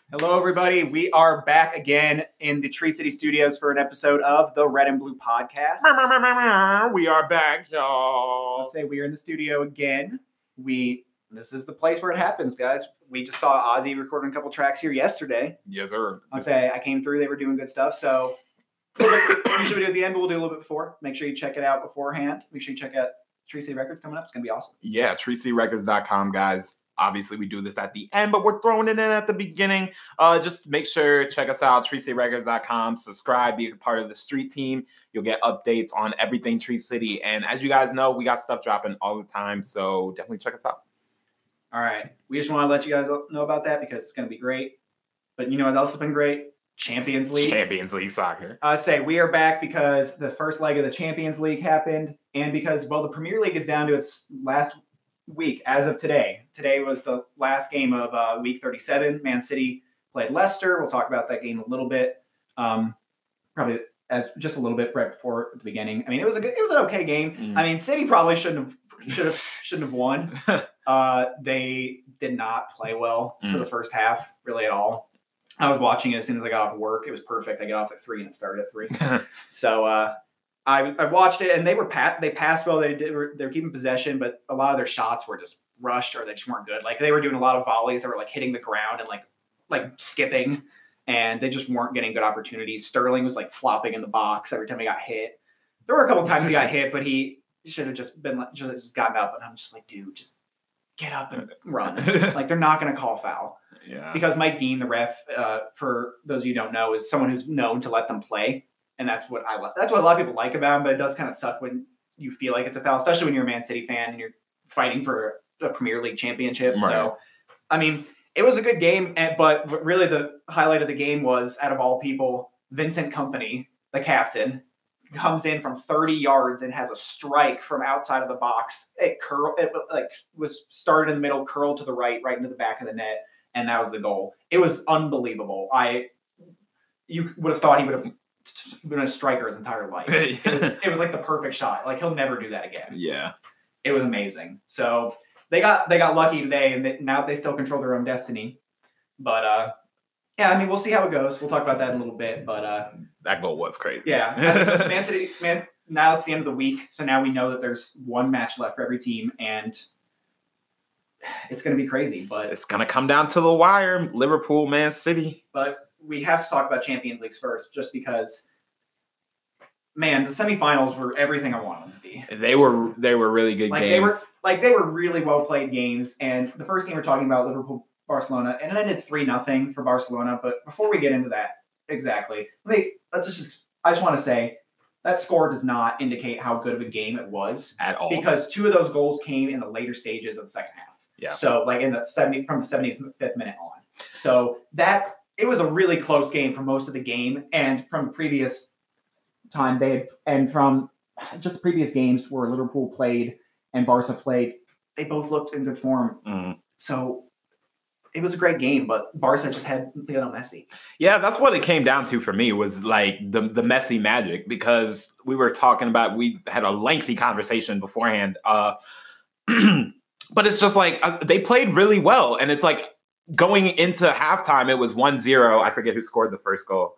Hello, everybody. We are back again in the Tree City Studios for an episode of the Red and Blue Podcast. We are back, y'all. Let's say we are in the studio again. This is the place where it happens, guys. We just saw Ozzy recording a couple tracks here yesterday. Yes, sir. I'd say I came through. They were doing good stuff. So usually we do at the end, but we'll do a little bit before. Make sure you check it out beforehand. Make sure you check out Tree City Records coming up. It's going to be awesome. Yeah, treecityrecords.com, guys. Obviously, we do this at the end, but we're throwing it in at the beginning. Just make sure, check us out, treecityrecords.com. Subscribe, be a part of the street team. You'll get updates on everything Tree City. And as you guys know, we got stuff dropping all the time, so definitely check us out. All right. We just want to let you guys know about that because it's going to be great. But you know what else has been great? Champions League. Champions League soccer. I'd say we are back because the first leg of the Champions League happened and because, well, the Premier League is down to its last week as of today. Today was the last game of week 37. Man City played Leicester. We'll talk about that game a little bit. Probably as just a little bit right before the beginning. I mean, it was an okay game. I mean, City probably shouldn't have won. They did not play well for the first half, really at all. I was watching it as soon as I got off work. It was perfect. I got off at 3 and it started at 3. So I watched it and they passed well. They were keeping possession, but a lot of their shots were just rushed or they just weren't good. Like they were doing a lot of volleys that were like hitting the ground and like skipping, and they just weren't getting good opportunities. Sterling was like flopping in the box every time he got hit. There were a couple times he got hit, but he should have just gotten up. And I'm just like, dude, just get up and run. Like they're not going to call foul. Yeah. Because Mike Dean, the ref, for those of you who don't know, is someone who's known to let them play. And that's what that's what a lot of people like about him, but it does kind of suck when you feel like it's a foul, especially when you're a Man City fan and you're fighting for a Premier League championship. Right. So, I mean, it was a good game, but really the highlight of the game was, out of all people, Vincent Kompany, the captain, comes in from 30 yards and has a strike from outside of the box. It was started in the middle, curled to the right into the back of the net, and that was the goal. It was unbelievable. You would have thought he would have been a striker his entire life. It was like the perfect shot. Like he'll never do that again. Yeah, it was amazing. So they got lucky today, and now they still control their own destiny. But yeah, I mean, we'll see how it goes. We'll talk about that in a little bit. But that goal was crazy. Yeah, Man City. Now it's the end of the week, so now we know that there's one match left for every team, and it's going to be crazy. But it's going to come down to the wire. Liverpool, Man City. But we have to talk about Champions Leagues first, just because, man, the semifinals were everything I wanted them to be. They were really good games. They were really well played games. And the first game we're talking about, Liverpool Barcelona, and it ended 3-0 for Barcelona. But before we get into that, exactly, I just want to say that score does not indicate how good of a game it was at all, because 2 of those goals came in the later stages of the second half. Yeah. So like from the 75th minute on. So that. It was a really close game for most of the game, and from the previous time from just the previous games where Liverpool played and Barca played, they both looked in good form. So it was a great game, but Barca just had Lionel Messi. Yeah, that's what it came down to for me, was like the Messi magic, because we had a lengthy conversation beforehand. But it's just like they played really well, and it's like, going into halftime, it was 1-0. I forget who scored the first goal.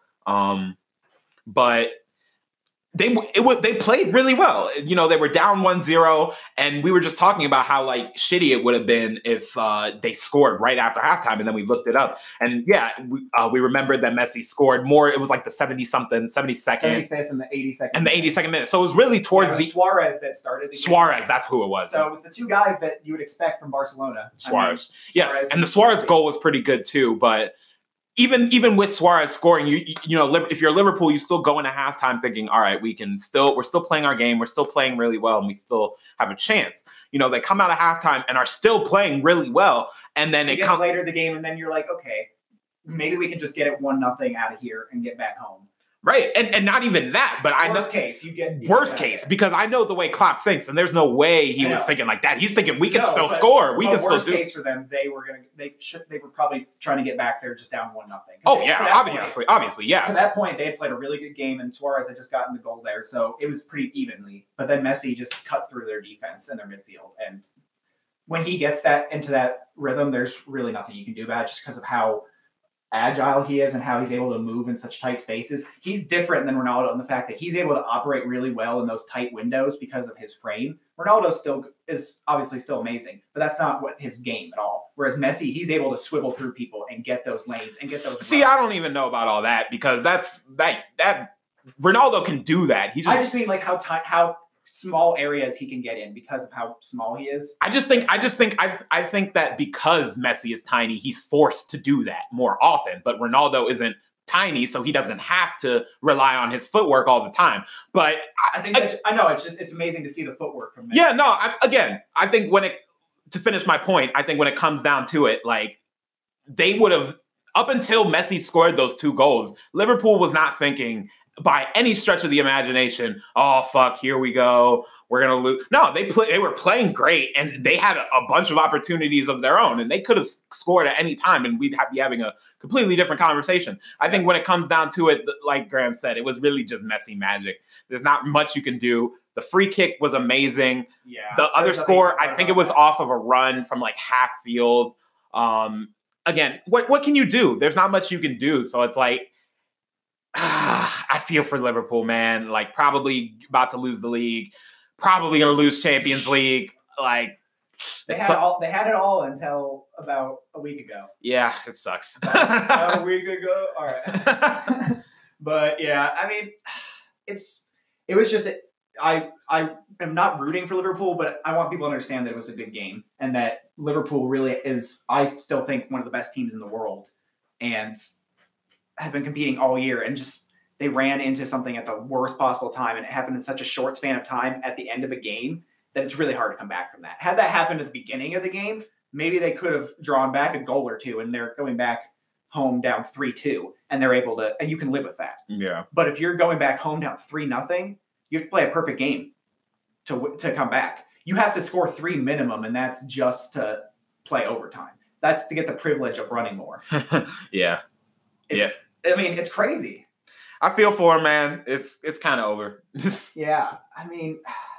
But they played really well. You know, they were down 1-0, and we were just talking about how like shitty it would have been if they scored right after halftime, and then we looked it up. And yeah, we remembered that Messi scored more. It was like the 70-something, 72nd. 75th and the 82nd. And the 82nd minute. So it was really towards the Suarez that started the game. Suarez, that's who it was. So it was the 2 guys that you would expect from Barcelona. Suarez. Yes, and the Suarez goal was pretty good too, but even with Suarez scoring, you know, if you're Liverpool, you still go into halftime thinking, all right, we're still playing our game, we're still playing really well, and we still have a chance. You know, they come out of halftime and are still playing really well, and then it comes later in the game, and then you're like, okay, maybe we can just get it 1-0 out of here and get back home. Right, and not even that, but worst case, worst case, because I know the way Klopp thinks, and there's no way he was thinking like that. He's thinking we can still score. We can still do. Worst case for them, they were probably trying to get back there just down 1-0. Oh yeah, obviously, yeah. To that point, they had played a really good game, and Suarez had just gotten the goal there, so it was pretty evenly. But then Messi just cut through their defense and their midfield, and when he gets that into that rhythm, there's really nothing you can do about it, just because of how agile he is and how he's able to move in such tight spaces. He's different than Ronaldo in the fact that he's able to operate really well in those tight windows because of his frame. Ronaldo is obviously still amazing, but that's not what his game at all. Whereas Messi, he's able to swivel through people and get those lanes and get those. See, runs. I don't even know about all that because that Ronaldo can do that. I just mean like how small areas he can get in because of how small he is. I think that because Messi is tiny, he's forced to do that more often. But Ronaldo isn't tiny, so he doesn't have to rely on his footwork all the time. But I know it's amazing to see the footwork from Messi. Yeah, no. I think to finish my point, I think when it comes down to it, like they would have up until Messi scored those 2 goals, Liverpool was not thinking by any stretch of the imagination, oh fuck, here we go, we're gonna lose. No, they were playing great, and they had a bunch of opportunities of their own, and they could have scored at any time, and we'd be having a completely different conversation. I think when it comes down to it, like Graham said, it was really just Messi magic. There's not much you can do. The free kick was amazing. Yeah. The other score, I think it was off of a run from like half field. Again, what can you do? There's not much you can do. So it's like, I feel for Liverpool, man. Like, probably about to lose the league. Probably going to lose Champions League. Like, they had it all until about a week ago. Yeah, it sucks. About a week ago. All right. But yeah, I mean, it was just I am not rooting for Liverpool, but I want people to understand that it was a good game and that Liverpool really is, I still think, one of the best teams in the world, and have been competing all year, and just they ran into something at the worst possible time, and it happened in such a short span of time at the end of a game that it's really hard to come back from that. Had that happened at the beginning of the game, maybe they could have drawn back a goal or two, and they're going back home down 3-2, and they're able to, and you can live with that. Yeah. But if you're going back home down 3-0, you have to play a perfect game to come back. You have to score 3 minimum, and that's just to play overtime. That's to get the privilege of running more. Yeah. I mean, it's crazy. I feel for him, man. It's kind of over. Yeah. I mean,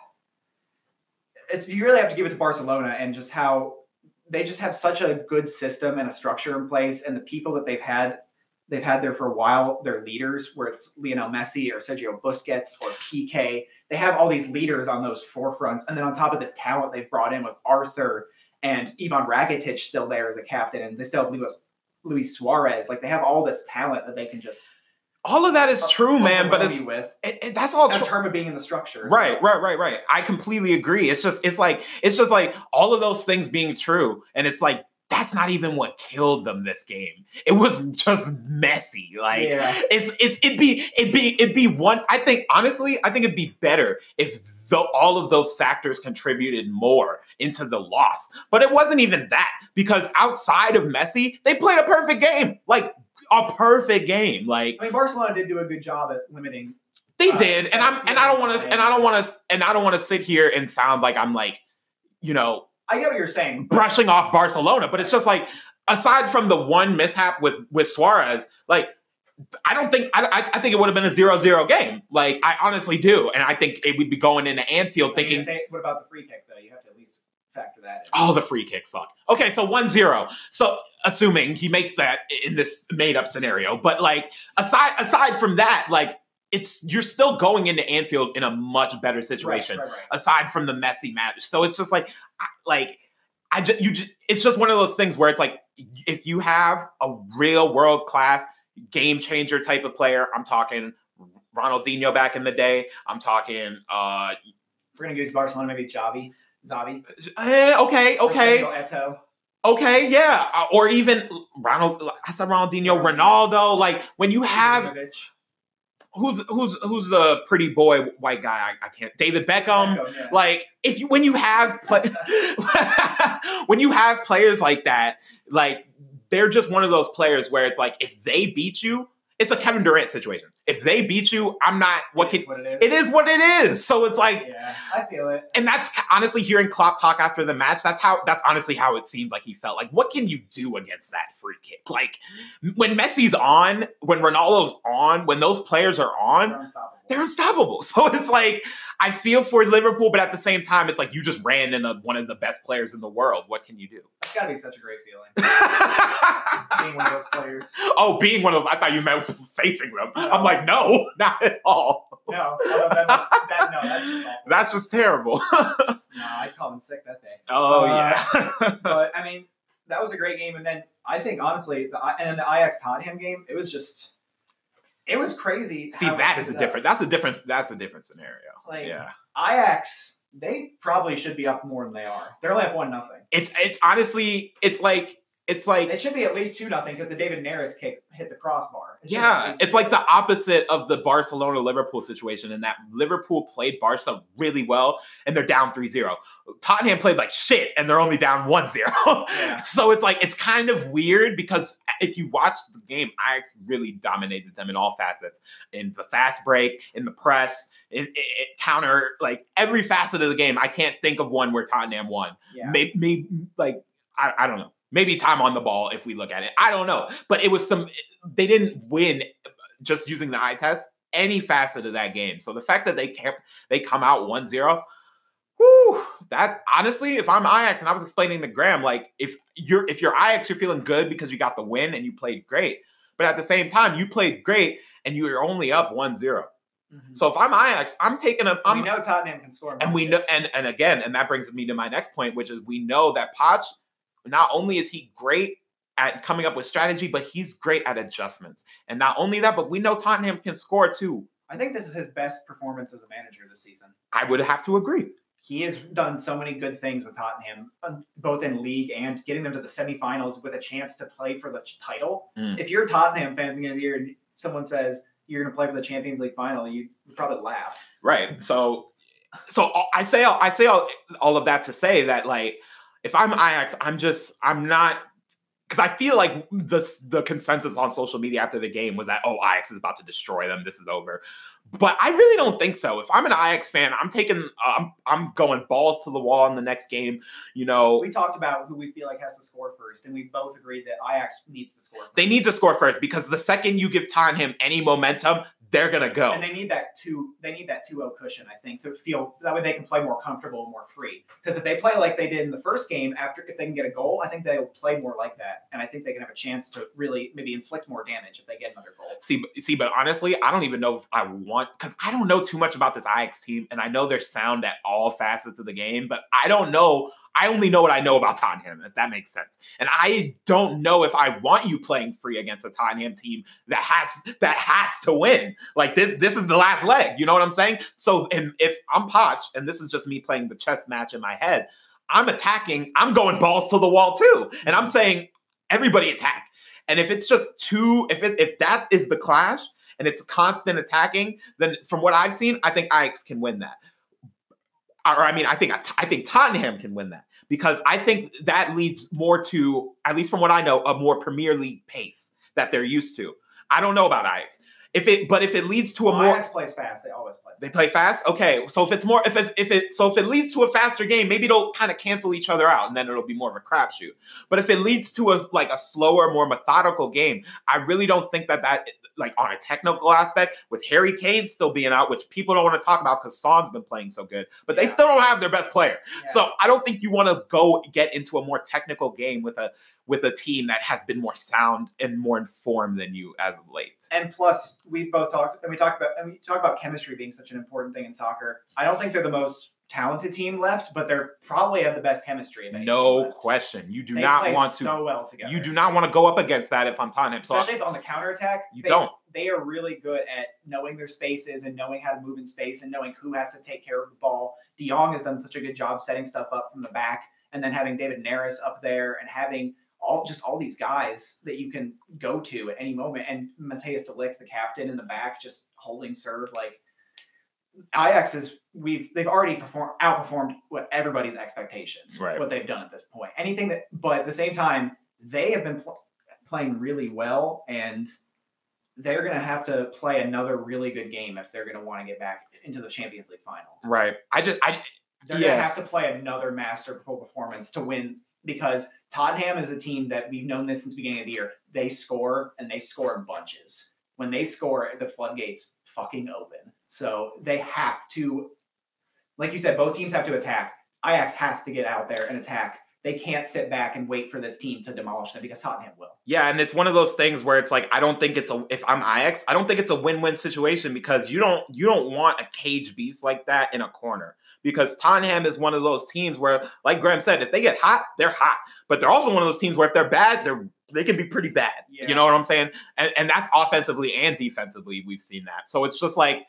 you really have to give it to Barcelona and just how they just have such a good system and a structure in place, and the people that they've had there for a while, their leaders, where it's Lionel Messi or Sergio Busquets or Piqué. They have all these leaders on those forefronts, and then on top of this talent they've brought in with Arthur and Ivan Rakitic still there as a captain, and they still have Luis Suarez. Like, they have all this talent that they can just. All of that is true, man, but that's all true. Term of being in the structure. Right. I completely agree. It's just like all of those things being true, and it's like that's not even what killed them this game. It was just messy. Like, yeah. it'd be one. I think it'd be better if all of those factors contributed more into the loss. But it wasn't even that, because outside of Messi, they played a perfect game. Like, a perfect game. Like, I mean, Barcelona did do a good job at limiting. They did, and I don't want to sit here and sound like I'm like, you know, I get what you're saying, brushing off Barcelona, but it's just like, aside from the one mishap with Suarez, like, I think it would have been a 0-0 game. Like, I honestly do, and I think it would be going into Anfield thinking. What about the free kick though? You have to at least factor that in. Oh, the free kick, fuck. Okay, so 1-0. So assuming he makes that in this made up scenario, but like aside from that, like, you're still going into Anfield in a much better situation, right. Aside from the messy match. So it's just it's just one of those things where it's like, if you have a real world class game changer type of player, I'm talking Ronaldinho back in the day. I'm talking. If we're gonna use Barcelona, maybe Xavi. Okay. Eto'o. Okay, yeah, or even Ronaldinho, Ronaldo. Like, when you have. Who's the pretty boy white guy? I can't. David Beckham. Yeah. Like, when you have players like that, like, they're just one of those players where it's like, if they beat you, it's a Kevin Durant situation. If they beat you, I'm not. It is what it is. So it's like, yeah, I feel it. And that's honestly, hearing Klopp talk after the match. That's honestly how it seemed like he felt. Like, what can you do against that free kick? Like, when Messi's on, when Ronaldo's on, when those players are on, they're unstoppable. So it's like, I feel for Liverpool, but at the same time, it's like, you just ran into one of the best players in the world. What can you do? It's gotta be such a great feeling. Being one of those players. Oh, being one of those. I thought you meant facing them. No. I'm like, no, not at all. No, that's just awful. That's just terrible. No, I'd call him sick that day. Oh, yeah. But, I mean, that was a great game. And then I think, honestly, the Ajax-Tottenham game, it was crazy. See, that's a different scenario. Like, yeah. Ajax, they probably should be up more than they are. They're only up 1-0. It's honestly, it's like it should be at least 2-0 because the David Neres kick hit the crossbar. It's like the opposite of the Barcelona-Liverpool situation in that Liverpool played Barca really well and they're down 3-0. Tottenham played like shit and they're only down 1-0. Yeah. So it's like, it's kind of weird because if you watch the game, Ajax really dominated them in all facets. In the fast break, in the press, it counter, like every facet of the game. I can't think of one where Tottenham won. Yeah. Maybe like, I don't know. Maybe time on the ball if we look at it. I don't know. But it was they didn't win just using the eye test any facet of that game. So the fact that they come out 1-0, whew, that honestly, if I'm Ajax and I was explaining to Graham, like if you're Ajax, you're feeling good because you got the win and you played great. But at the same time, you played great and you were only up 1-0. Mm-hmm. So if I'm Ajax, we know Tottenham can score. And we know, and again, and that brings me to my next point, which is we know that Poch, not only is he great at coming up with strategy, but he's great at adjustments. And not only that, but we know Tottenham can score too. I think this is his best performance as a manager this season. I would have to agree. He has done so many good things with Tottenham, both in league and getting them to the semifinals with a chance to play for the title. If you're a Tottenham fan at the beginning of the year and someone says you're going to play for the Champions League final, you would probably laugh. Right. So I say all of that to say that, like, if I'm Ajax, I'm not, because I feel like the consensus on social media after the game was that, oh, Ajax is about to destroy them. This is over. But I really don't think so. If I'm an Ajax fan, I'm going balls to the wall in the next game. You know, we talked about who we feel like has to score first, and we both agreed that Ajax needs to score first. They need to score first because the second you give Tottenham any momentum, they're gonna go. And they need that 2-0 cushion, I think, to feel that way they can play more comfortable and more free. Because if they play like they did in the first game, if they can get a goal, I think they'll play more like that. And I think they can have a chance to really maybe inflict more damage if they get another goal. See, but honestly, I don't even know if I want, because I don't know too much about this Ajax team, and I know they're sound at all facets of the game, but I don't know. I only know what I know about Tottenham, if that makes sense. And I don't know if I want you playing free against a Tottenham team that has to win. Like this is the last leg. You know what I'm saying? So if I'm Poch, and this is just me playing the chess match in my head, I'm attacking. I'm going balls to the wall too, and I'm saying everybody attack. And if it's just if that is the clash and it's constant attacking, then from what I've seen, I think Ajax can win that. Or I mean, I think Tottenham can win that because I think that leads more to, at least from what I know, a more Premier League pace that they're used to. I don't know about Ajax. If it leads to a more Ajax plays fast, they always play fast. They play fast? Okay. So if it leads to a faster game, maybe it'll kind of cancel each other out and then it'll be more of a crapshoot. But if it leads to a slower, more methodical game, I really don't think that like on a technical aspect, with Harry Kane still being out, which people don't want to talk about because Son's been playing so good, but they still don't have their best player. Yeah. So I don't think you want to go get into a more technical game with a team that has been more sound and more informed than you as of late. And plus, we talk about chemistry being such an important thing in soccer. I don't think they're the most talented team left, but they're probably have the best chemistry. No question. You do not want to so well together. You do not want to go up against that if I'm Tottenham. Especially on the counterattack. They are really good at knowing their spaces and knowing how to move in space and knowing who has to take care of the ball. De Jong has done such a good job setting stuff up from the back, and then having David Neres up there and having all these guys that you can go to at any moment, and Matthijs de Ligt, the captain, in the back, just holding serve. Like Ajax they've already outperformed what everybody's expectations. Right. What they've done at this point. But at the same time, they have been playing really well, and they're going to have to play another really good game if they're going to want to get back into the Champions League final. Right. They're going to have to play another masterful performance to win, because Tottenham is a team that we've known this since the beginning of the year. They score, and they score in bunches. When they score, the floodgates fucking open. So they have to, like you said, both teams have to attack. Ajax has to get out there and attack. they can't sit back and wait for this team to demolish them because Tottenham will. Yeah, and it's one of those things where it's like I don't think if I'm Ajax, I don't think it's a win-win situation because you don't want a cage beast like that in a corner. Because Tottenham is one of those teams where, like Graham said, if they get hot, they're hot. But they're also one of those teams where if they're bad, they can be pretty bad. Yeah. You know what I'm saying? And that's offensively and defensively, we've seen that. So it's just like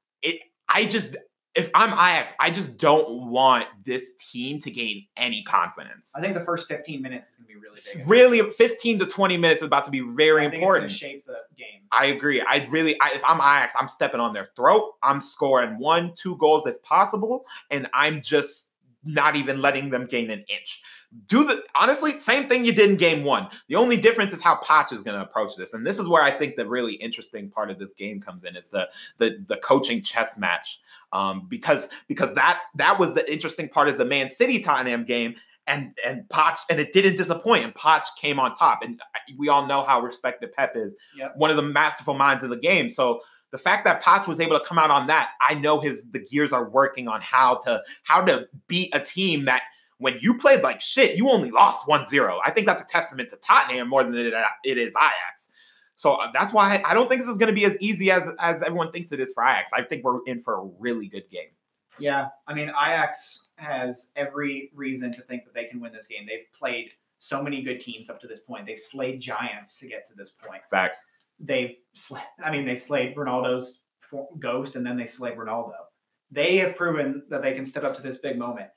if I'm Ajax, I just don't want this team to gain any confidence. I think the first 15 minutes is going to be really big. Really, 15 to 20 minutes is about to be very important. It's going to shape the game. I agree. If I'm Ajax, I'm stepping on their throat. I'm scoring 1-2 goals if possible, and I'm just not even letting them gain an inch. Honestly, same thing you did in game 1. The only difference is how Poch is going to approach this. And this is where I think the really interesting part of this game comes in. It's the coaching chess match. Because that was the interesting part of the Man City Tottenham game, and Poch, and it didn't disappoint, and Poch came on top, and we all know how respected Pep is, one of the masterful minds of the game. So the fact that Poch was able to come out on that, I know the gears are working on how to beat a team that when you played like shit, you only lost 1-0. I think that's a testament to Tottenham more than it is Ajax. So that's why I don't think this is going to be as easy as everyone thinks it is for Ajax. I think we're in for a really good game. Yeah, I mean, Ajax has every reason to think that they can win this game. They've played so many good teams up to this point. They've slayed giants to get to this point. Facts. They slayed Ronaldo's ghost, and then they slayed Ronaldo. They have proven that they can step up to this big moment.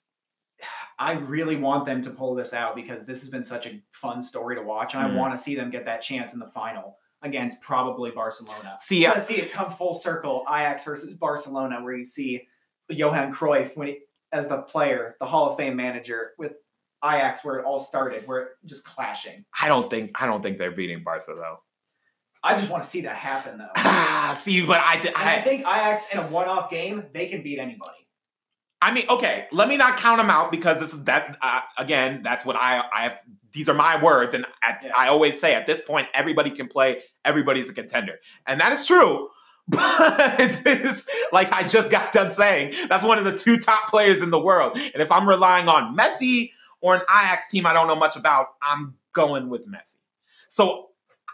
I really want them to pull this out because this has been such a fun story to watch, and I want to see them get that chance in the final against probably Barcelona. See it come full circle, Ajax versus Barcelona, where you see Johan Cruyff as the player, the Hall of Fame manager, with Ajax where it all started, where it just clashing. I don't think they're beating Barca though. I just want to see that happen though. I think Ajax in a one-off game, they can beat anybody. I mean, okay, let me not count them out because this is again, that's what I have. These are my words. And I always say at this point, everybody can play. Everybody's a contender. And that is true. But it's like I just got done saying, that's one of the 2 top players in the world. And if I'm relying on Messi or an Ajax team I don't know much about, I'm going with Messi. So,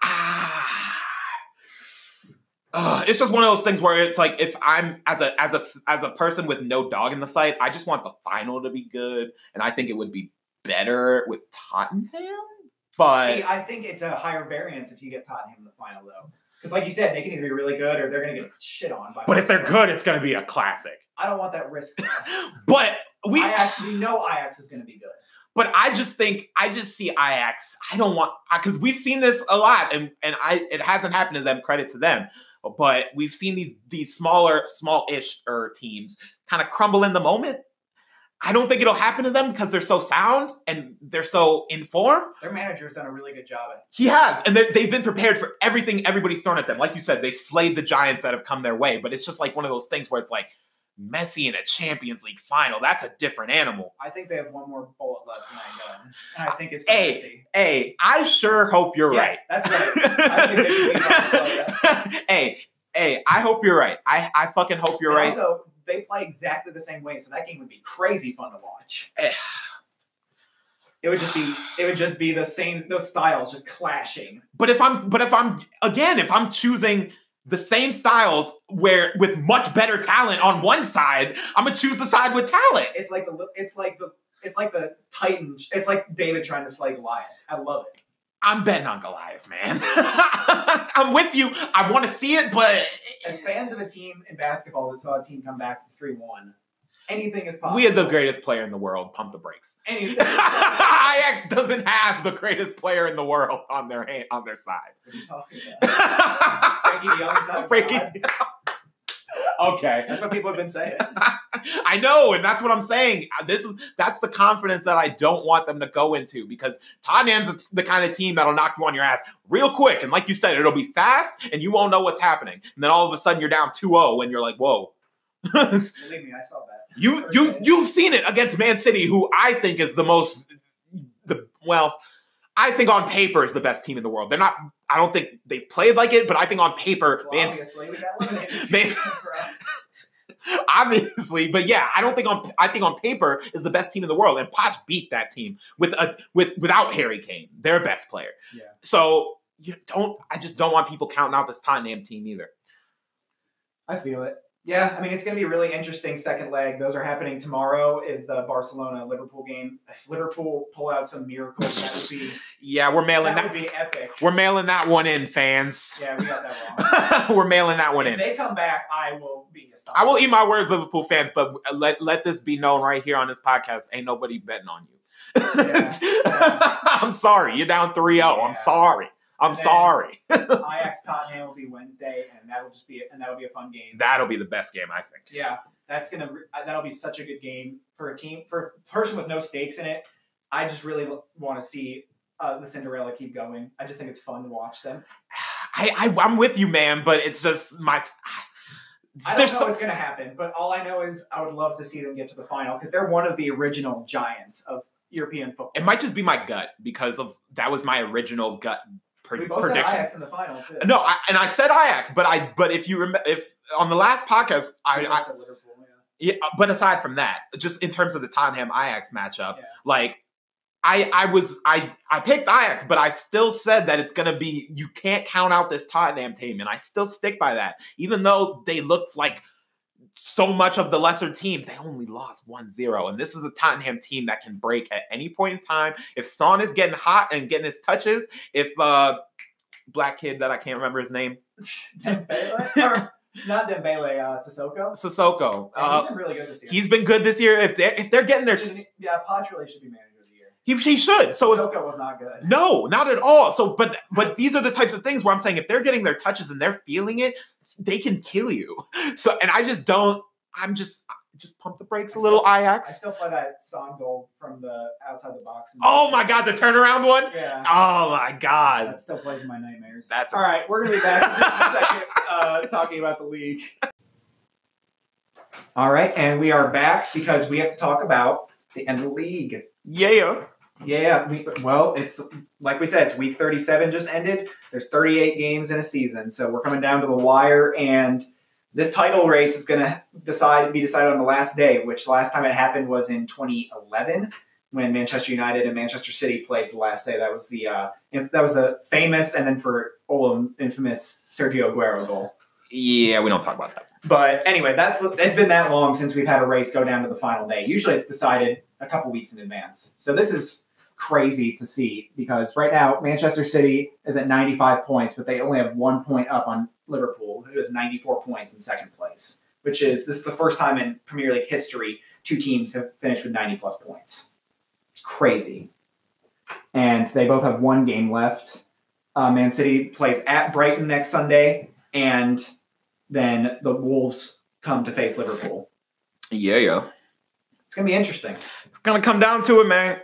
it's just one of those things where it's like if I'm as a person with no dog in the fight, I just want the final to be good, and I think it would be better with Tottenham. But I think it's a higher variance if you get Tottenham in the final, though, because like you said, they can either be really good or they're going to get shit on. But if they're good, it's going to be a classic. I don't want that risk. But we know Ajax is going to be good. But I just see Ajax. I don't want because we've seen this a lot, and it hasn't happened to them. Credit to them. But we've seen these small-ish teams kind of crumble in the moment. I don't think it'll happen to them because they're so sound and they're so in form. Their manager's done a really good job at it. He has, and they've been prepared for everything everybody's thrown at them. Like you said, they've slayed the giants that have come their way. But it's just like one of those things where it's like Messi in a Champions League final. That's a different animal. I think they have one more bullet left in that gun, and I think it's Messi. Hey, I sure hope you're right. That's right. I think they can beat Hey, I hope you're right. I fucking hope you're right. Also, they play exactly the same way, so that game would be crazy fun to watch. It would just be the same, those styles just clashing. But if I'm choosing the same styles with much better talent on one side, I'm gonna choose the side with talent. It's like the Titan. It's like David trying to slay Goliath. I love it. I'm betting on Goliath, man. I'm with you. I want to see it, but as fans of a team in basketball that saw a team come back from 3-1, anything is possible. We had the greatest player in the world. Pump the brakes. Anything. Ajax doesn't have the greatest player in the world on their side. What are you talking about? Frankie de Jong's not Frankie. Okay. That's what people have been saying. I know, and that's what I'm saying. That's the confidence that I don't want them to go into because Tottenham's the kind of team that'll knock you on your ass real quick. And like you said, it'll be fast and you won't know what's happening. And then all of a sudden you're down 2-0 and you're like, whoa. Believe me, I saw that. You've seen it against Man City, who I think is I think on paper is the best team in the world. They're not. I don't think they've played like it, but I think on paper, obviously we got eliminated. obviously. But yeah, I think on paper is the best team in the world, and Poch beat that team without Harry Kane, their best player. Yeah. So I just don't want people counting out this Tottenham team either. I feel it. Yeah, I mean, it's going to be a really interesting second leg. Those are happening tomorrow, is the Barcelona-Liverpool game. If Liverpool pull out some miracles, that would be... Yeah, would be epic. We're mailing that one in, fans. Yeah, we got that wrong. We're mailing that one in. If they come back, I will be astonished. I will eat my words, Liverpool fans, but let this be known right here on this podcast. Ain't nobody betting on you. Yeah. I'm sorry. You're down 3-0. Yeah. I'm sorry. I'm sorry. Ajax Tottenham will be Wednesday, and that'll be a fun game. That'll be the best game, I think. Yeah, that'll be such a good game for a person with no stakes in it. I just really want to see the Cinderella keep going. I just think it's fun to watch them. I'm with you, man, but it's just I don't know what's going to happen, but all I know is I would love to see them get to the final because they're one of the original giants of European football. It might just be my gut because that was my original gut. We both said Ajax in the final too. No, I said Ajax, but if you remember, if on the last podcast, I said Liverpool, yeah. But aside from that, just in terms of the Tottenham Ajax matchup, like I picked Ajax, but I still said that it's gonna be you can't count out this Tottenham team, and I still stick by that, even though they looked like so much of the lesser team, they only lost 1-0. And this is a Tottenham team that can break at any point in time. If Son is getting hot and getting his touches, if black kid that I can't remember his name. Dembele? Not Dembele, Sissoko. Sissoko. He's been really good this year. He's been good this year. If they're getting their... Poch really should be manager of the year. He should. So Sissoko was not good. No, not at all. So, but these are the types of things where I'm saying if they're getting their touches and they're feeling it, they can kill you. So, and I just don't. I'm just pump the brakes a little, Ajax. I still play that Son goal from the outside the box. Oh my God, the turnaround one. Yeah. Oh my God. That still plays in my nightmares. All right. We're gonna be back in just a second talking about the league. All right, and we are back because we have to talk about the end of the league. Yeah. Yeah, it's like we said, it's week 37 just ended. There's 38 games in a season, so we're coming down to the wire, and this title race is going to be decided on the last day, which last time it happened was in 2011 when Manchester United and Manchester City played to the last day. That was the famous and then for Olam infamous Sergio Aguero goal. Yeah, we don't talk about that. But anyway, it's been that long since we've had a race go down to the final day. Usually it's decided a couple weeks in advance. So this is crazy to see because right now Manchester City is at 95 points, but they only have 1 point up on Liverpool, who has 94 points in second place, this is the first time in Premier League history two teams have finished with 90-plus points. It's crazy. And they both have one game left. Man City plays at Brighton next Sunday, and then the Wolves come to face Liverpool. Yeah. It's going to be interesting. It's going to come down to it, man.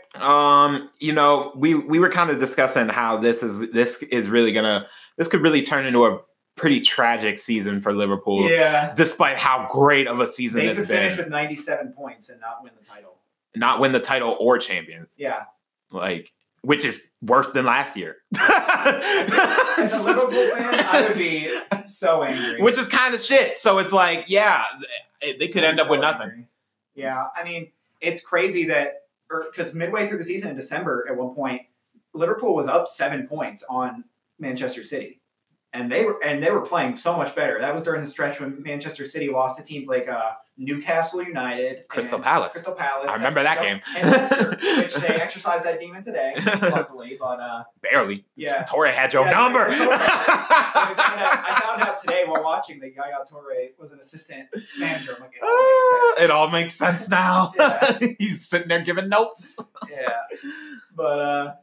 We were kind of discussing how this could really turn into a pretty tragic season for Liverpool. Yeah. Despite how great of a season it's been. They could finish with 97 points and not win the title. Not win the title or champions. Yeah. Which is worse than last year. As a Liverpool fan, I would be so angry. Which is kind of shit. So it's like, yeah, they could end up with nothing. Angry. Yeah, I mean, it's crazy because midway through the season in December, at one point, Liverpool was up 7 points on Manchester City, and they were playing so much better. That was during the stretch when Manchester City lost to teams like Newcastle United, Crystal Palace. I remember that game, and Leicester, which they exercised that demon today, luckily, but barely. Yeah, Torre had your number. I found out today while watching that Yaya Torre was an assistant manager. I'm like, it all makes sense. It all makes sense now. Yeah. He's sitting there giving notes. Yeah, but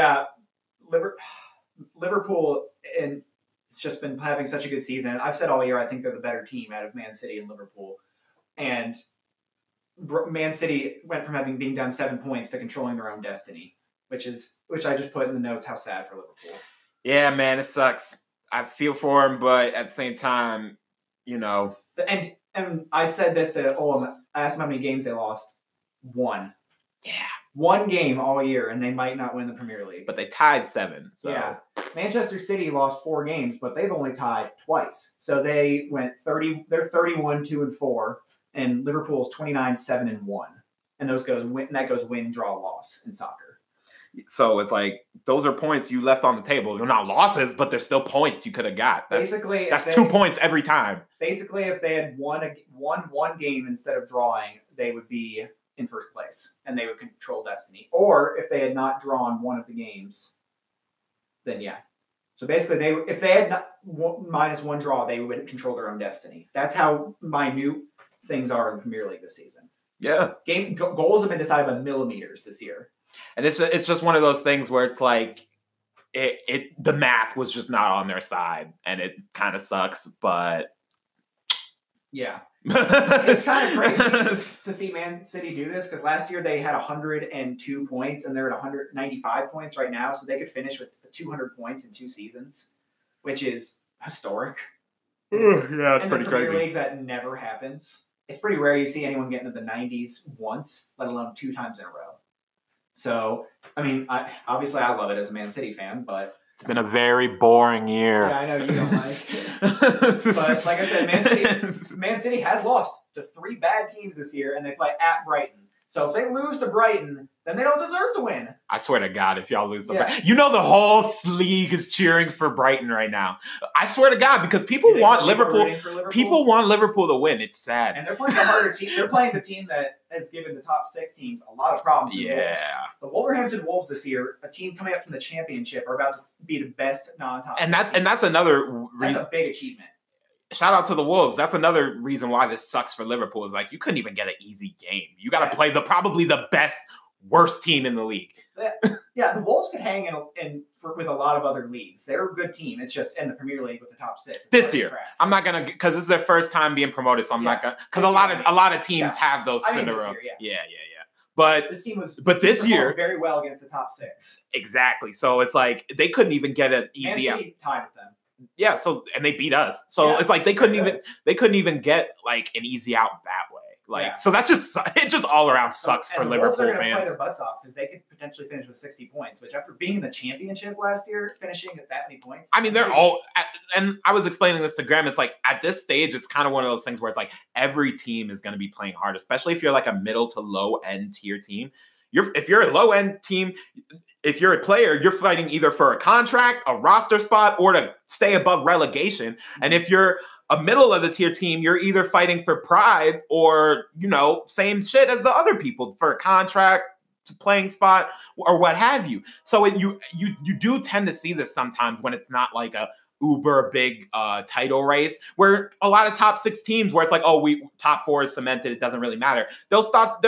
Liverpool and it's just been having such a good season. I've said all year I think they're the better team out of Man City and Liverpool. And Man City went from being down 7 points to controlling their own destiny, which I just put in the notes. How sad for Liverpool. Yeah, man, it sucks. I feel for him, but at the same time, And I said this to Olam. I asked them how many games they lost. 1. Yeah. 1 game all year, and they might not win the Premier League. But they tied 7. So. Yeah. Manchester City lost 4 games, but they've only tied twice. So they went 30. They're 31-2-4. and Liverpool's 29-7-1. And that goes win, draw, loss in soccer. So it's like those are points you left on the table. They're not losses, but they're still points you could have got. That's 2 points every time. Basically, if they had won one game instead of drawing, they would be in first place and they would control destiny. Or if they had not drawn one of the games, then yeah. So basically, if they had not minus one draw, they would control their own destiny. That's how minute things are in the Premier League this season. Yeah, goals have been decided by millimeters this year. And it's just one of those things where it's like the math was just not on their side, and it kind of sucks. But yeah, it's kind of crazy to see Man City do this because last year they had 102 points and they're at 195 points right now, so they could finish with 200 points in 2 seasons, which is historic. Yeah, it's pretty crazy. In the Premier League, that never happens. It's pretty rare you see anyone get into the 90s once, let alone 2 times in a row. So, I mean, obviously I love it as a Man City fan, but... It's been a very boring year. Yeah, I know you don't like it. But like I said, Man City has lost to 3 bad teams this year, and they play at Brighton. So if they lose to Brighton, then they don't deserve to win. I swear to God, if y'all lose to Brighton. You know the whole league is cheering for Brighton right now. I swear to God, because people want Liverpool. People want Liverpool to win. It's sad. And they're playing the harder team. They're playing the team that has given the top 6 teams a lot of problems. Yeah. The Wolverhampton Wolves this year, a team coming up from the Championship, are about to be the best non-top 6 team. And that's another reason. That's a big achievement. Shout out to the Wolves. That's another reason why this sucks for Liverpool. Is like you couldn't even get an easy game. You got to play probably the worst team in the league. Yeah, the Wolves could hang with a lot of other leagues. They're a good team. It's just in the Premier League with the top 6. This year, I'm not gonna because this is their first time being promoted. So I'm not gonna because a lot of teams have those in a row. Yeah. But this team was this year very well against the top 6. Exactly. So it's like they couldn't even get an easy out. Tied with them. Yeah, and they beat us. So it's like they couldn't even get like an easy out that way. So that's it just all around sucks for Liverpool fans. They're going to play their butts off because they could potentially finish with 60 points, which after being in the Championship last year, finishing at that many points. I mean, they're all and I was explaining this to Graham. It's like at this stage, it's kind of one of those things where it's like every team is going to be playing hard, especially if you're like a middle to low end tier team. If you're a low end team, if you're a player, you're fighting either for a contract, a roster spot, or to stay above relegation. And if you're a middle of the tier team, you're either fighting for pride or, same shit as the other people for a contract, playing spot, or what have you. So you do tend to see this sometimes when it's not like a uber big title race where a lot of top 6 teams where it's like, top 4 is cemented. It doesn't really matter. They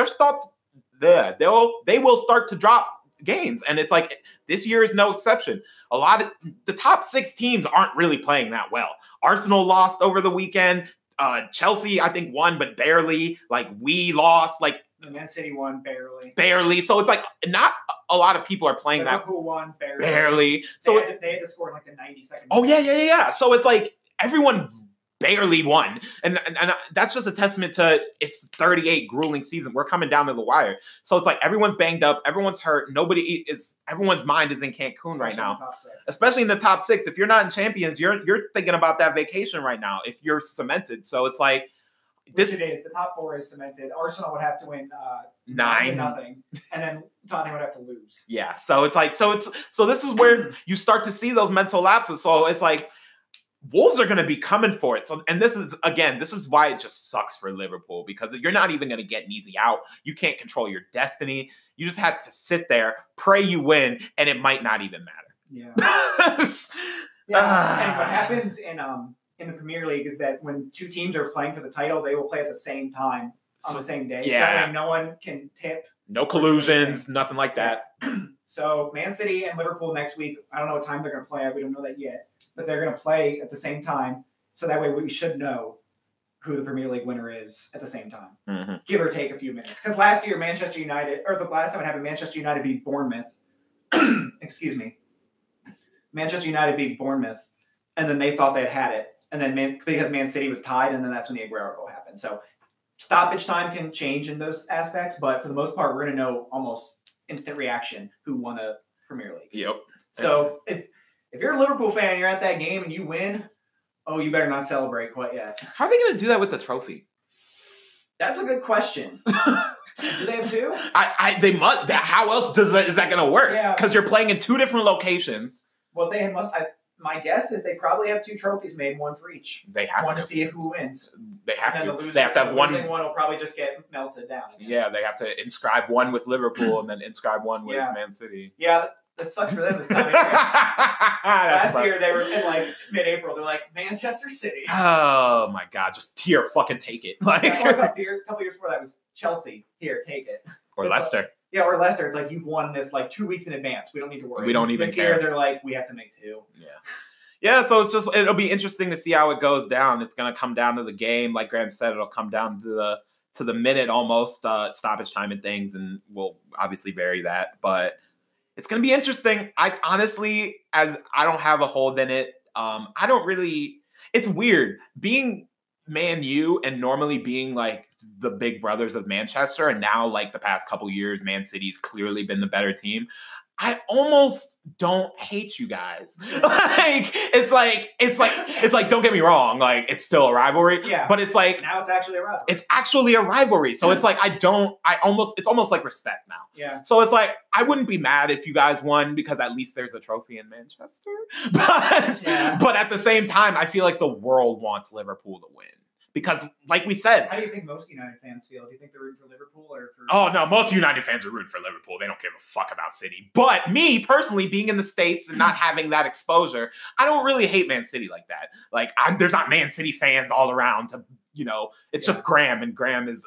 will start to drop games. And it's like this year is no exception. A lot of the top 6 teams aren't really playing that well. Arsenal lost over the weekend. Chelsea, I think, won, but barely. Like we lost. Like Man City won barely. Barely. So it's like not a lot of people are playing Liverpool won barely. So they had to score in like the 90-second. Oh yeah. So it's like everyone barely won. And that's just a testament to it's 38 grueling season. We're coming down to the wire. So it's like everyone's banged up. Everyone's hurt. Everyone's mind is in Cancun right now. Especially in the top 6. If you're not in Champions, you're thinking about that vacation right now if you're cemented. So it's like it is. The top 4 is cemented. Arsenal would have to win 9-0, and then Tottenham would have to lose. Yeah. So it's like so this is where you start to see those mental lapses. So it's like Wolves are going to be coming for it. So, and this is why it just sucks for Liverpool because you're not even going to get an easy out. You can't control your destiny. You just have to sit there, pray you win, and it might not even matter. Yeah. And what happens in the Premier League is that when 2 teams are playing for the title, they will play at the same time on the same day. Yeah. So that way no one can tip. No collusions, nothing like that. So Man City and Liverpool next week, I don't know what time they're going to play. We don't know that yet. But they're going to play at the same time. So that way we should know who the Premier League winner is at the same time. Mm-hmm. Give or take a few minutes. Because last year, the last time it happened, Manchester United beat Bournemouth. Excuse me. Manchester United beat Bournemouth. And then they thought they had it. And then because Man City was tied, and then that's when the Aguero goal happened. So stoppage time can change in those aspects. But for the most part, we're going to know almost instant reaction who won the Premier League. Yep. So if you're a Liverpool fan, you're at that game and you win, you better not celebrate quite yet. How are they going to do that with the trophy? That's a good question. Do they have two? They must. How else is that going to work? Yeah. Because you're playing in 2 different locations. Well, they must. My guess is they probably have 2 trophies made, one for each. They have one to see who wins. They have and to. Then they have to have one. The losing one will probably just get melted down. Again. Yeah, they have to inscribe one with Liverpool and then inscribe one with Man City. Yeah, that sucks for them this time of year. Last year they were in like mid-April. They're like Manchester City. Oh my God! Just here, fucking take it. Like a couple years before that was Chelsea. Here, take it. Or it's Leicester. Or Leicester. It's like you've won this like 2 weeks in advance. We don't need to worry. We don't even this care. Year they're like we have to make 2. Yeah. Yeah, so it'll be interesting to see how it goes down. It's going to come down to the game, like Graham said. It'll come down to the minute almost stoppage time and things, and we'll obviously vary that. But it's going to be interesting. I honestly, as I don't have a hold in it. I don't really. It's weird being Man U and normally being like the big brothers of Manchester, and now like the past couple years, Man City's clearly been the better team. I almost don't hate you guys. It's like don't get me wrong, like it's still a rivalry. Yeah. But it's like now it's actually a rivalry. It's actually a rivalry. So it's like it's almost like respect now. Yeah. So it's like I wouldn't be mad if you guys won because at least there's a trophy in Manchester. But at the same time, I feel like the world wants Liverpool to win. Because, like we said... How do you think most United fans feel? Do you think they're rooting for Liverpool or for... Oh, no, most United fans are rooting for Liverpool. They don't give a fuck about City. But me, personally, being in the States and not having that exposure, I don't really hate Man City like that. Like, there's not Man City fans all around to, it's just Graham. And Graham is,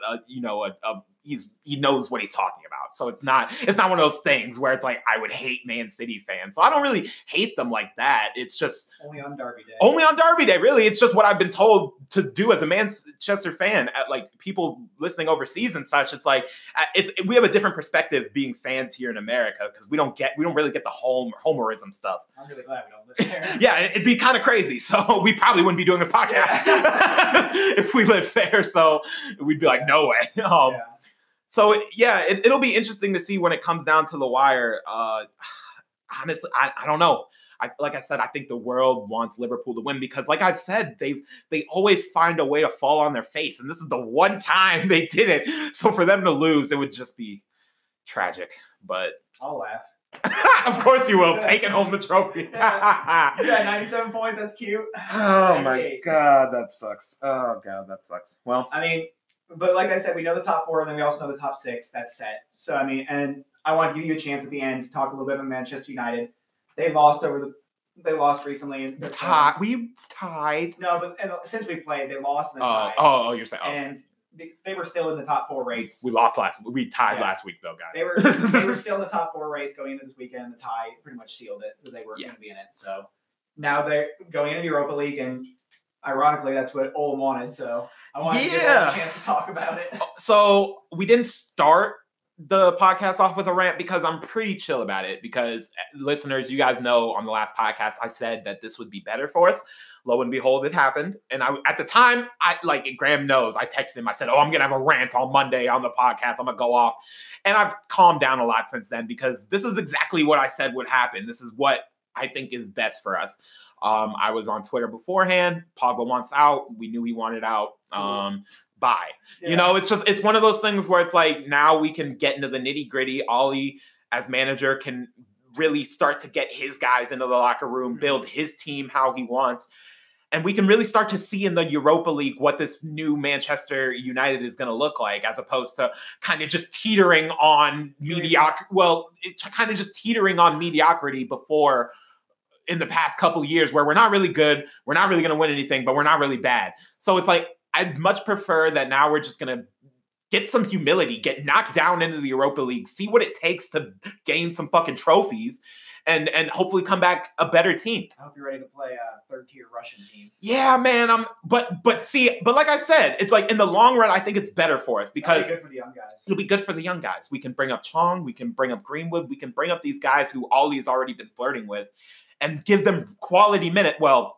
he knows what he's talking about. So it's not one of those things where it's like, I would hate Man City fans. So I don't really hate them like that. It's just... Only on Derby Day. Only on Derby Day, really. It's just what I've been told to do as a Manchester fan. At like people listening overseas and such, it's like, we have a different perspective being fans here in America because we don't really get the homerism stuff. I'm really glad we don't live there. Yeah, it'd be kind of crazy. So we probably wouldn't be doing this podcast if we lived there. So we'd be like, no way. So, yeah, it'll be interesting to see when it comes down to the wire. Honestly, I don't know. Like I said, I think the world wants Liverpool to win because, like I've said, they always find a way to fall on their face. And this is the one time they did it. So for them to lose, it would just be tragic. But I'll laugh. Of course you will. Taking home the trophy. Yeah, 97 points. That's cute. Oh, my God. That sucks. Oh, God, that sucks. Well, I mean... But like I said, we know the top 4, and then we also know the top 6. That's set. So, I mean, and I want to give you a chance at the end to talk a little bit about Manchester United. They lost recently. We tied. No, but since we played, they lost and tied. Oh, you're saying. And because they were still in the top 4 race. We lost we tied last week, though, guys. They were still in the top 4 race going into this weekend. The tie pretty much sealed it, so they weren't going to be in it. So now they're going into the Europa League, and ironically, that's what Ole wanted. So I wanted to give them a chance to talk about it. So we didn't start the podcast off with a rant because I'm pretty chill about it. Because listeners, you guys know on the last podcast, I said that this would be better for us. Lo and behold, it happened. And at the time, Graham knows, I texted him. I said, I'm going to have a rant on Monday on the podcast. I'm going to go off. And I've calmed down a lot since then because this is exactly what I said would happen. This is what I think is best for us. I was on Twitter beforehand. Pogba wants out. We knew he wanted out. Bye. Yeah. It's one of those things where it's like now we can get into the nitty gritty. Ollie, as manager, can really start to get his guys into the locker room, build his team how he wants. And we can really start to see in the Europa League what this new Manchester United is going to look like, as opposed to kind of just teetering on mediocrity. Well, kind of just teetering on mediocrity before in the past couple of years where we're not really good. We're not really going to win anything, but we're not really bad. So it's like, I'd much prefer that now we're just going to get some humility, get knocked down into the Europa League, see what it takes to gain some fucking trophies, and hopefully come back a better team. I hope you're ready to play a third-tier Russian team. Yeah, man. But like I said, it's like in the long run, I think it's better for us because it'll be good for the young guys. It'll be good for the young guys. We can bring up Chong, we can bring up Greenwood, we can bring up these guys who Ollie has already been flirting with, and give them quality minutes,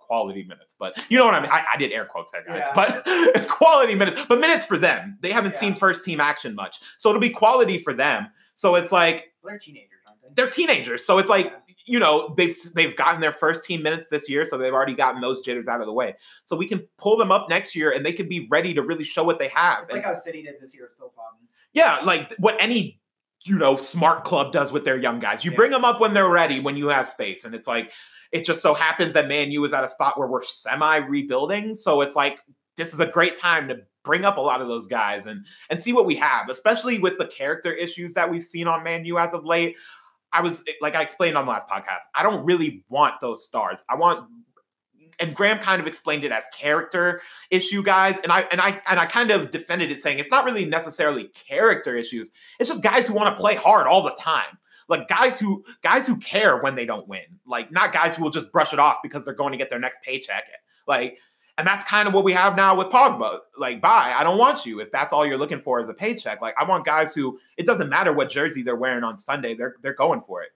but you know what I mean? I did air quotes there, guys, but quality minutes, but minutes for them. They haven't seen first team action much. So it'll be quality for them. So it's like, they're teenagers, aren't they? They're teenagers. So it's like, you know, they've gotten their first team minutes this year, so they've already gotten those jitters out of the way. So we can pull them up next year, and they can be ready to really show what they have. It's like how City did this year with Phil Foden. Yeah, like what any, you know, smart club does with their young guys. You bring them up when they're ready, when you have space. And it's like, it just so happens that Man U is at a spot where we're semi-rebuilding. So it's like, this is a great time to bring up a lot of those guys and see what we have, especially with the character issues that we've seen on Man U as of late. I explained on the last podcast, I don't really want those stars. I want, and Graham kind of explained it as character issue guys. And I kind of defended it saying it's not really necessarily character issues. It's just guys who want to play hard all the time. Like guys who care when they don't win, like not guys who will just brush it off because they're going to get their next paycheck. Like, and that's kind of what we have now with Pogba. Like, bye, I don't want you if that's all you're looking for is a paycheck. Like, I want guys who, it doesn't matter what jersey they're wearing on Sunday, they're going for it.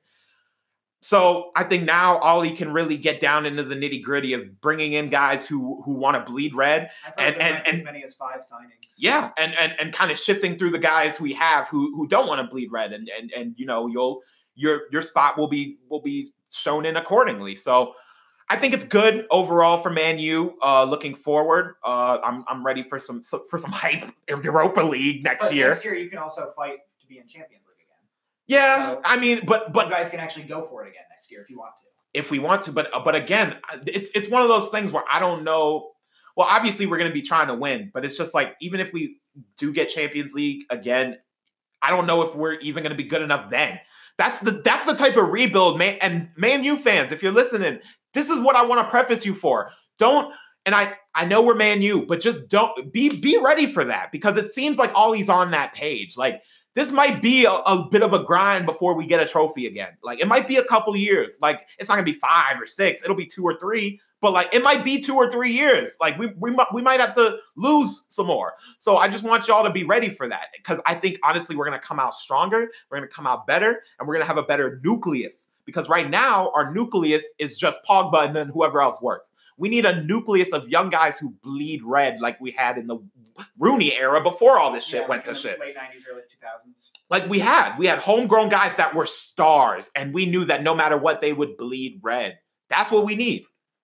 So I think now Ollie can really get down into the nitty gritty of bringing in guys who want to bleed red, and as many as 5 signings. Yeah, and kind of shifting through the guys we have who don't want to bleed red, and you know your spot will be shown in accordingly. So I think it's good overall for Man U. Looking forward, I'm ready for some hype in Europa League next year. Next year you can also fight to be in Champions League again. Yeah, so, I mean, but you guys can actually go for it again next year if you want to. If we want to, but again, it's one of those things where I don't know. Well, obviously we're going to be trying to win, but it's just like even if we do get Champions League again, I don't know if we're even going to be good enough then. That's the type of rebuild, man. And Man U fans, if you're listening, this is what I want to preface you for. Don't. And I know we're Man U, but just don't be ready for that because it seems like Ollie's on that page. Like. This might be a bit of a grind before we get a trophy again. Like, it might be a couple years. Like, it's not going to be 5 or 6. It'll be 2 or 3. But, like, it might be 2 or 3 years. Like, we might have to lose some more. So I just want y'all to be ready for that. Because I think, honestly, we're going to come out stronger. We're going to come out better. And we're going to have a better nucleus. Because right now, our nucleus is just Pogba and then whoever else works. We need a nucleus of young guys who bleed red like we had in the Rooney era before all this shit went to shit. Late 90s, early 2000s. Like we had homegrown guys that were stars, and we knew that no matter what, they would bleed red. That's what we need.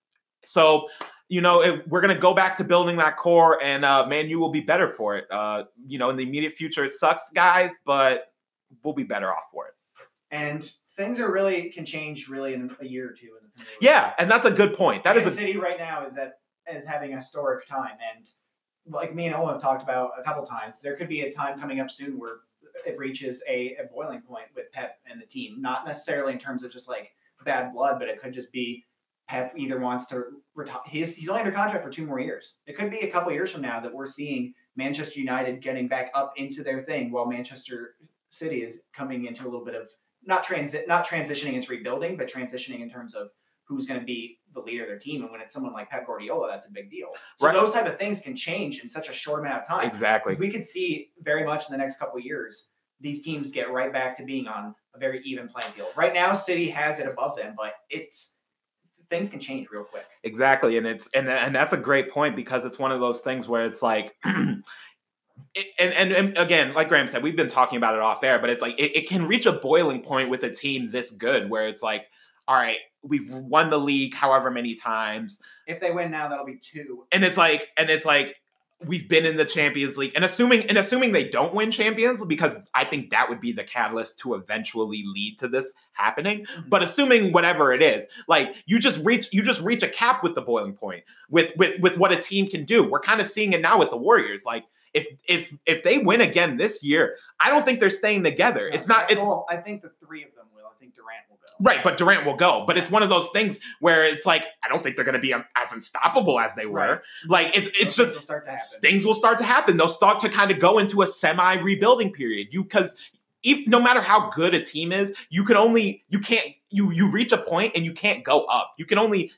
So, you know, if we're going to go back to building that core, and Man U will be better for it. You know, in the immediate future, it sucks, guys, but we'll be better off for it. And things can change really in a year or two. Yeah, and that's a good point. That is City right now is having a historic time, and like me and Owen have talked about a couple times, there could be a time coming up soon where it reaches a boiling point with Pep and the team. Not necessarily in terms of just like bad blood, but it could just be Pep either wants to retire. He's only under contract for 2 more years. It could be a couple years from now that we're seeing Manchester United getting back up into their thing while Manchester City is coming into a little bit of not transitioning into rebuilding, but transitioning in terms of who's going to be the leader of their team. And when it's someone like Pep Guardiola, that's a big deal. So those type of things can change in such a short amount of time. Exactly. We could see very much in the next couple of years, these teams get right back to being on a very even playing field. Right now, City has it above them, but things can change real quick. Exactly. And and that's a great point because it's one of those things where it's like, and again, like Graham said, we've been talking about it off air, but it's like, it can reach a boiling point with a team this good where it's like, all right, we've won the league however many times. If they win now, that'll be 2. And it's like we've been in the Champions League. And assuming they don't win Champions, because I think that would be the catalyst to eventually lead to this happening. Mm-hmm. But assuming whatever it is, like you just reach a cap with the boiling point with what a team can do. We're kind of seeing it now with the Warriors. Like if they win again this year, I don't think they're staying together. No, I think the 3 of them will. I think Durant will go. Right, but Durant will go. But it's one of those things where it's like, I don't think they're going to be as unstoppable as they were. Right. Like, it's just things will start to happen. They'll start to kind of go into a semi-rebuilding period. Because no matter how good a team is, you reach a point and you can't go up. A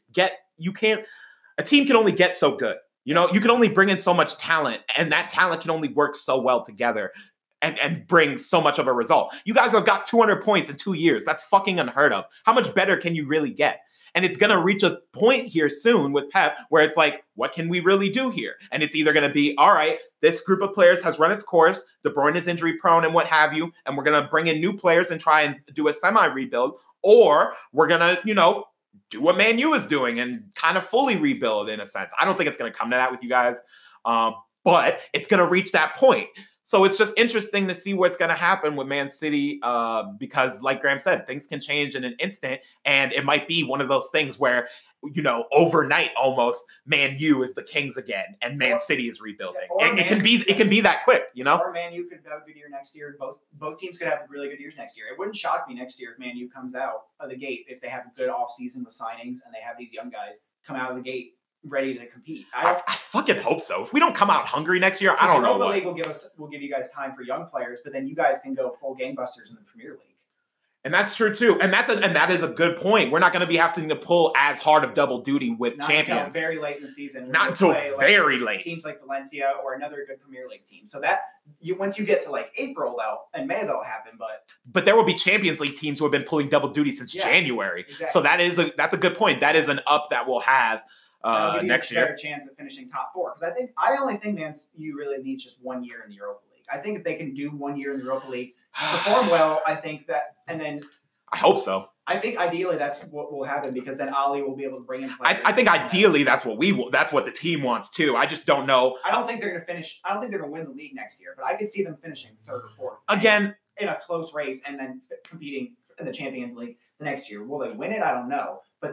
team can only get so good. You know, you can only bring in so much talent, and that talent can only work so well together and bring so much of a result. You guys have got 200 points in 2 years. That's fucking unheard of. How much better can you really get? And it's going to reach a point here soon with Pep where it's like, what can we really do here? And it's either going to be, all right, this group of players has run its course. De Bruyne is injury prone and what have you. And we're going to bring in new players and try and do a semi-rebuild. or we're gonna, do what Man U is doing and kind of fully rebuild in a sense. I don't think it's gonna come to that with you guys, but it's gonna reach that point. So it's just interesting to see what's going to happen with Man City because, like Graham said, things can change in an instant, and it might be one of those things where, overnight almost, Man U is the kings again, and Man City is rebuilding. It can be that quick, Or Man U could have a good year next year. Both teams could have really good years next year. It wouldn't shock me next year if Man U comes out of the gate, if they have a good offseason with signings and they have these young guys come out of the gate ready to compete. I fucking hope so. If we don't come out hungry next year, I don't know. The league will give you guys time for young players, but then you guys can go full gangbusters in the Premier League. And that's true too. And that is a good point. We're not going to be having to pull as hard of double duty with champions. Not until very late in the season. Not until very late. Teams like Valencia or another good Premier League team. So that once you get to like April though, and May that'll happen. But there will be Champions League teams who have been pulling double duty since January. Exactly. So that's a good point. That is an up that we'll have. Next year, better chance of finishing top 4 because I only think Man U really needs just 1 year in the Europa League. I think if they can do 1 year in the Europa League, perform well, I think that, and then I hope so. I think ideally that's what will happen because then Ali will be able to bring in players. I think ideally that's what that's what the team wants too. I just don't know. I don't think they're going to finish. I don't think they're going to win the league next year, but I could see them finishing 3rd or 4th again in a close race and then competing in the Champions League the next year. Will they win it? I don't know, but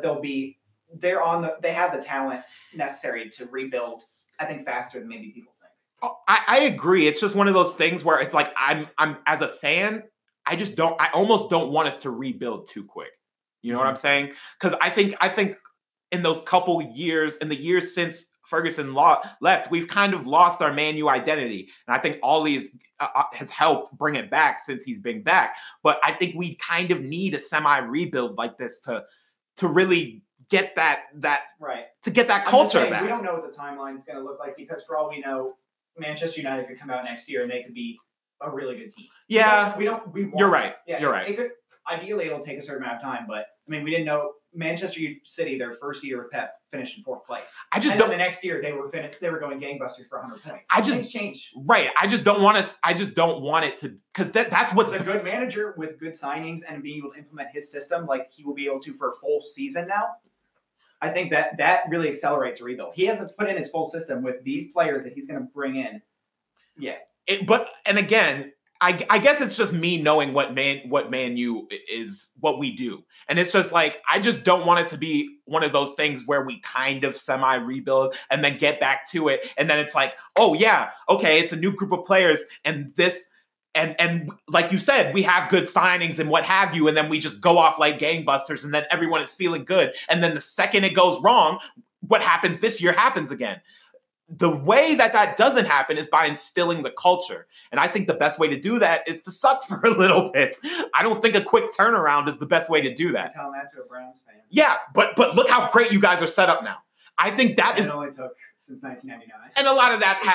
they have the talent necessary to rebuild, I think, faster than maybe people think. Oh, I agree. It's just one of those things where it's like I'm as a fan, I almost don't want us to rebuild too quick. You know what I'm saying? Because I think in those couple years, in the years since Ferguson left, we've kind of lost our Man U identity. And I think Ollie has helped bring it back since he's been back. But I think we kind of need a semi-rebuild like this to really get that right, to get that culture back. We don't know what the timeline is going to look like because for all we know, Manchester United could come out next year and they could be a really good team. Yeah, You're right. Yeah, you're right. Ideally, it'll take a certain amount of time, but I mean, we didn't know Manchester City, their first year with Pep, finished in 4th place. The next year they were going gangbusters for 100 points. Things change. Right. I just don't want it to because that's what's a good manager with good signings and being able to implement his system like he will be able to for a full season now. I think that really accelerates a rebuild. He hasn't put in his full system with these players that he's going to bring in. Yeah. And again, I guess it's just me knowing what Man U is, what we do. And it's just like, I just don't want it to be one of those things where we kind of semi-rebuild and then get back to it. And then it's like, oh yeah, okay, it's a new group of players and this, and like you said, we have good signings and what have you, and then we just go off like gangbusters and then everyone is feeling good. And then the second it goes wrong, what happens this year happens again. The way that doesn't happen is by instilling the culture. And I think the best way to do that is to suck for a little bit. I don't think a quick turnaround is the best way to do that. You're telling that to a Browns fan. Yeah, but look how great you guys are set up now. I think it only took since 1999. And a lot of that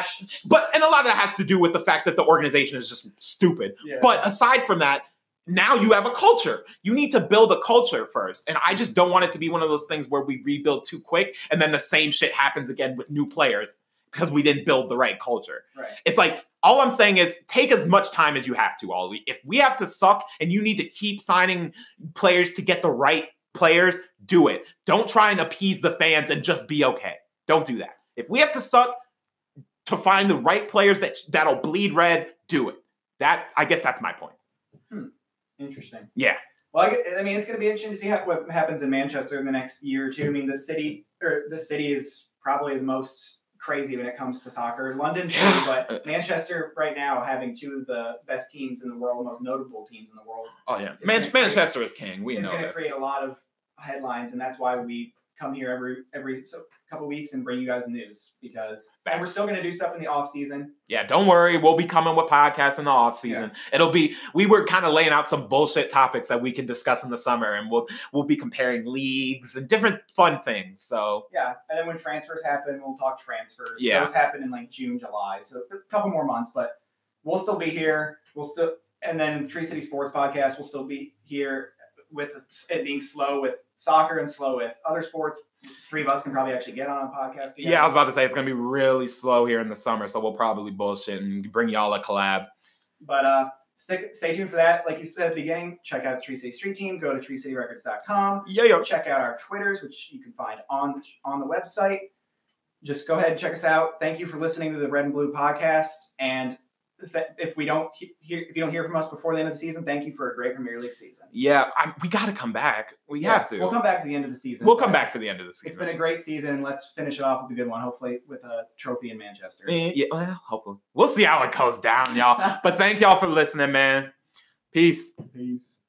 has to do with the fact that the organization is just stupid. Yeah. But aside from that, now you have a culture. You need to build a culture first. And I just don't want it to be one of those things where we rebuild too quick and then the same shit happens again with new players because we didn't build the right culture. Right. It's like, all I'm saying is take as much time as you have to, Ollie. If we have to suck and you need to keep signing players to get the right players, do it. Don't try and appease the fans and just be okay. Don't do that. If we have to suck to find the right players that'll bleed red, do it. I guess that's my point. Interesting. Yeah. Well, I mean, it's going to be interesting to see what happens in Manchester in the next year or two. I mean, the city is probably the most crazy when it comes to soccer. London too, but Manchester right now having two of the best teams in the world, most notable teams in the world. Oh yeah, Manchester is king. We know it's going to create a lot of headlines, and that's why we come here every couple weeks and bring you guys news because and we're still going to do stuff in the off season. Yeah, don't worry. We'll be coming with podcasts in the off season. Yeah. We were kind of laying out some bullshit topics that we can discuss in the summer, and we'll be comparing leagues and different fun things. So yeah, and then when transfers happen, we'll talk transfers. Yeah, those happen in like June, July, so a couple more months, but we'll still be here. And then Tree City Sports Podcast will still be here with it being slow with soccer and slow with other sports. Three of us can probably actually get on a podcast together. Yeah, I was about to say it's going to be really slow here in the summer, so we'll probably bullshit and bring y'all a collab. But stay tuned for that. Like you said at the beginning, check out the Tree City Street Team. Go to treecityrecords.com. Yeah. Check out our Twitters, which you can find on the website. Just go ahead and check us out. Thank you for listening to the Red and Blue podcast. And if you don't hear from us before the end of the season, thank you for a great Premier League season. Yeah, we got to come back. We have to. We'll come back to the end of the season. We'll come back for the end of the season. It's been a great season. Let's finish it off with a good one, hopefully with a trophy in Manchester. Yeah, well, hopefully. We'll see how it goes down, y'all. But thank y'all for listening, man. Peace. Peace.